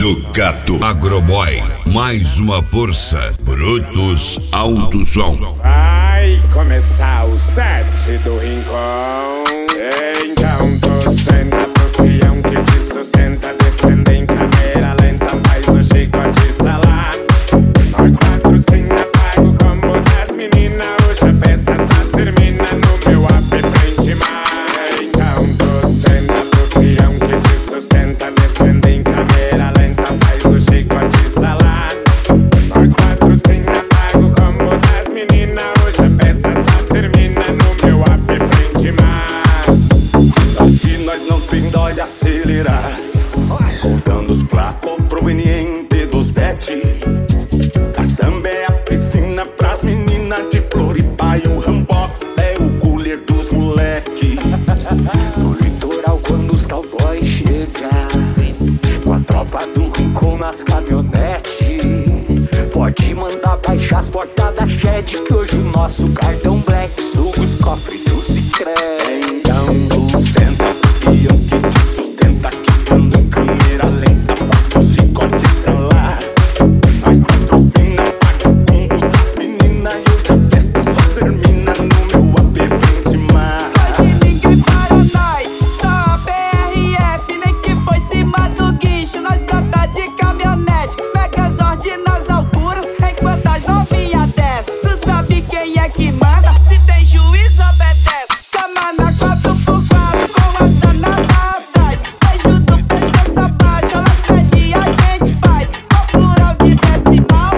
Ducato Agroboy, mais uma força. Brutos Alto Som. Vai começar o set do Rincon. Então tu senta pro peão que te sustenta, descendo em câmera lenta, faz o chicote estralar. Nós patrocina, paga o combo das meninas. Hoje a festa só termina no meu apetite mar. Então tu senta pro peão que te sustenta, descendo em câmera lenta, faz o chicote estralar. Nós patrocina, paga o combo das meninas. Hoje a festa só termina no meu apetite mar. Aqui nós não tem dó de acelerar, contando os placos provenientes dos bet. Caçamba é a piscina pras meninas de Floripa e o Rambox é o cooler dos moleque. No litoral quando os cowboys chegam, com a tropa do Rincon nas caminhonetes, pode mandar baixar as portas da Shed, que hoje o nosso cartão Black suga os cofres do Sicredi. Então tu senta pro peão que te sustenta, quicando em câmera lenta, passa o chicote estralar. Nós patrocina, paga o combo das meninas e hoje a festa só termina no meu AP mar. Hoje ninguém para nós, só a BRF, nem que foi cima do guincho, nós brota de caminhonete, Megazord nas alturas, enquanto as novinhas descem. Tu sabe quem é que manda? Se tem juízo, obedece. Chama na 4x4 com a danada atrás, beijo do pescoço abaixo, elas pedem a gente faz. Ó plural de decimal,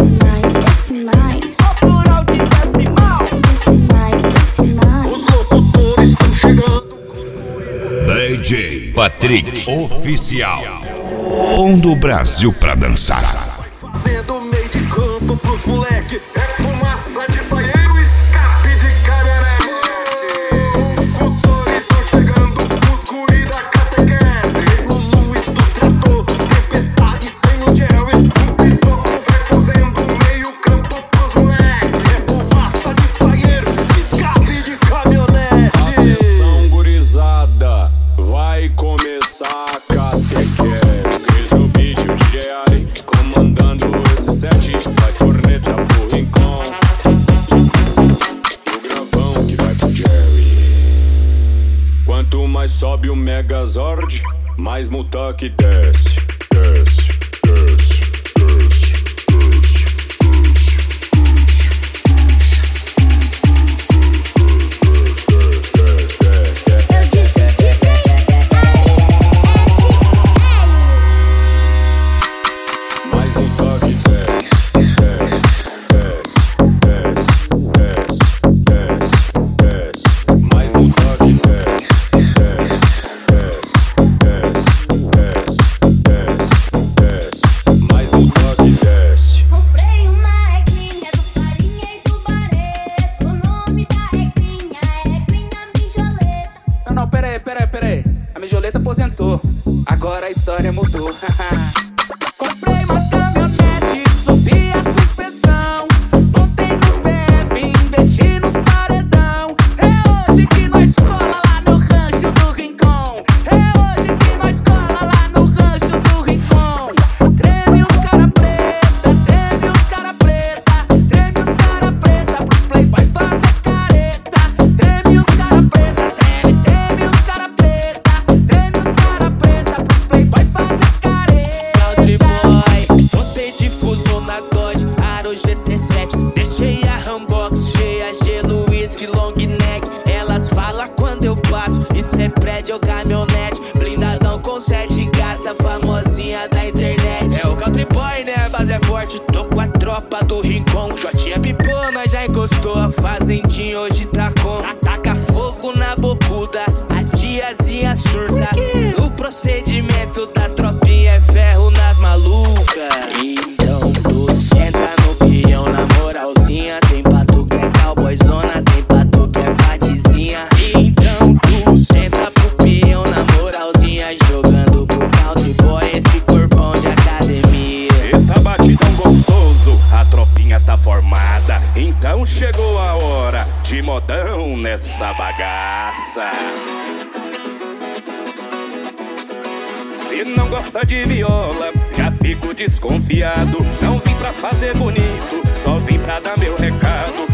ó plural de decimal. Os locutores estão chegando. DJ Patrick Oficial. Pondo o Brasil pra dançar. Fazendo meio de campo pros moleque, é fumaça de banheiro, escape de caminhonete. Os motores estão chegando, os guri da catequese, o Luiz do trator, tempestade tem o Jerry, o Pitoco vai fazendo meio campo pros moleque, é fumaça de banheiro, escape de caminhonete. Atenção gurizada, vai começar a catequese. No beat o DJ Ali comandando esse set, faz corneta pro Rincon e o gravão que vai pro Jerry. Quanto mais sobe o Megazord, mais Mutak desce, desce, desce, desce, desce, Eu disse que mais Mutak desce, desce, desce, desce, desce, desce, mais Mutak desce, desce, desce, desce, desce, desce, mais Mutak desce. comprei uma regrinha do Farinha e do Barreto. O nome da regrinha é regrinha mijoleta. Não, peraí. A mijoleta aposentou, agora a história mudou. Comprei uma caminhonete, subi a suspensão, montei no PF, investi nos paredão. É hoje que nós cola lá no rancho do Rincon. É hoje que nós cola lá no rancho do Rincon. Treme os cara preta, treme os cara preta, treme os cara preta pros playboys fazer careta. Treme os cara preta, treme os cara preta, treme os cara preta pros playboys fazer careta. Country boy, botei difuso na God, Aro GT7, deixei a Rambox cheia, gelo, whisky, long neck. Elas falam quando eu passo, isso é prédio ou caminhonete, blindadão com 7 gata, famosinha da internet. É o Country boy, né, a base é forte, tô com a tropa do Rincon. Jotinha pipou, nós já encostou, a fazendinha hoje tá com. Taca fogo na bocuda, as tiazinhas surta. O procedimento da tropinha é ferro nas malucas. Então tu senta no peão na moralzinha, tem pato que é cowboyzona, tem pato que é patizinha. Então tu senta pro peão na moralzinha, jogando pro country boy esse corpão de academia. Eita batidão gostoso, a tropinha tá formada, então chegou a hora de modão nessa bagaça. Se não gosta de viola, já fico desconfiado. Não vim pra fazer bonito, só vim pra dar meu recado.